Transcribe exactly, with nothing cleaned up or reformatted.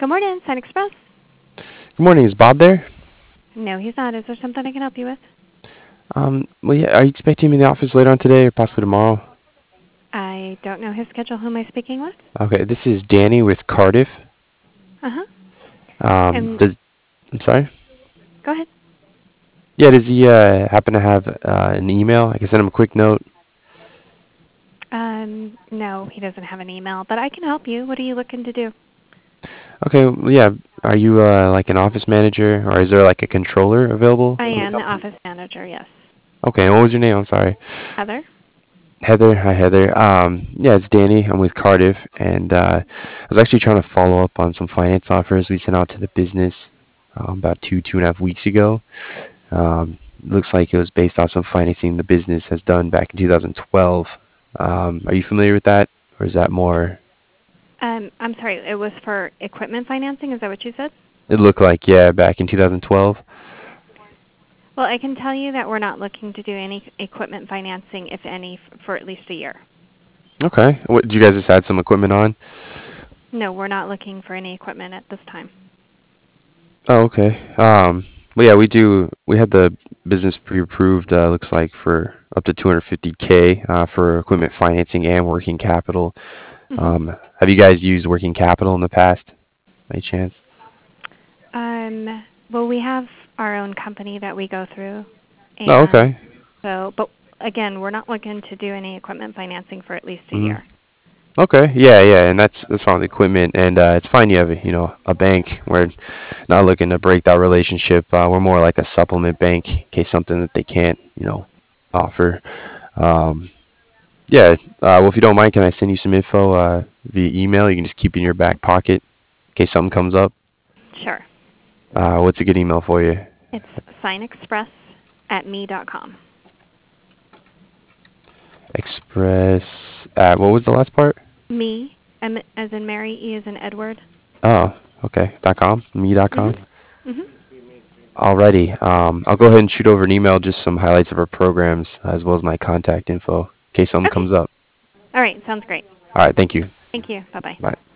Good morning, Sign Express. Good morning. Is Bob there? No, he's not. Is there something I can help you with? Um, well, yeah, are you expecting him in the office later on today or possibly tomorrow? I don't know his schedule. Who am I speaking with? Okay, this is Danny with Cardiff. Uh huh. Um, And does I'm sorry. go ahead. Yeah, does he uh, happen to have uh, an email? I can send him a quick note. Um, no, he doesn't have an email, but I can help you. What are you looking to do? Okay, well, yeah. Are you uh, like an office manager or is there like a controller available I in the am the company? office manager. Yes, Okay, and what was your name? I'm sorry. Heather. Heather. Hi, Heather. Um, yeah, it's Danny. I'm with Cardiff, and uh, I was actually trying to follow up on some finance offers we sent out to the business um, about two, two and a half weeks ago. Um, looks like it was based off some financing the business has done back in two thousand twelve. Um, are you familiar with that, or is that more? Um, I'm sorry. It was for equipment financing. Is that what you said? It looked like yeah, back in two thousand twelve. Well, I can tell you that we're not looking to do any equipment financing, if any, f- for at least a year. Okay. What did you guys just add some equipment on? No, we're not looking for any equipment at this time. Oh, okay. Um, well, yeah, we do. We had the business pre-approved. Uh, looks like for up to two hundred fifty k uh, for equipment financing and working capital. Hmm. Um, have you guys used working capital in the past, by chance? Um, well, we have our own company that we go through, Oh, and okay. so, but again, we're not looking to do any equipment financing for at least a Mhm. year. Okay, yeah, yeah, and that's that's fine with equipment, and uh, it's fine you have a, you know a bank. We're not looking to break that relationship. Uh, we're more like a supplement bank in case something that they can't you know offer. Um, yeah, uh, well, if you don't mind, can I send you some info uh, via email? You can just keep it in your back pocket in case something comes up. Sure. Uh, what's a good email for you? It's signexpress at me dot com. Express. Uh, what was the last part? Me, M as in Mary, E as in Edward. Oh, okay. Dot com. Me. Dot com. Mhm. Mhm. Alrighty. Um, I'll go ahead and shoot over an email, just some highlights of our programs, as well as my contact info, in case something Okay. comes up. All right. Sounds great. All right. Thank you. Thank you. Bye bye. Bye.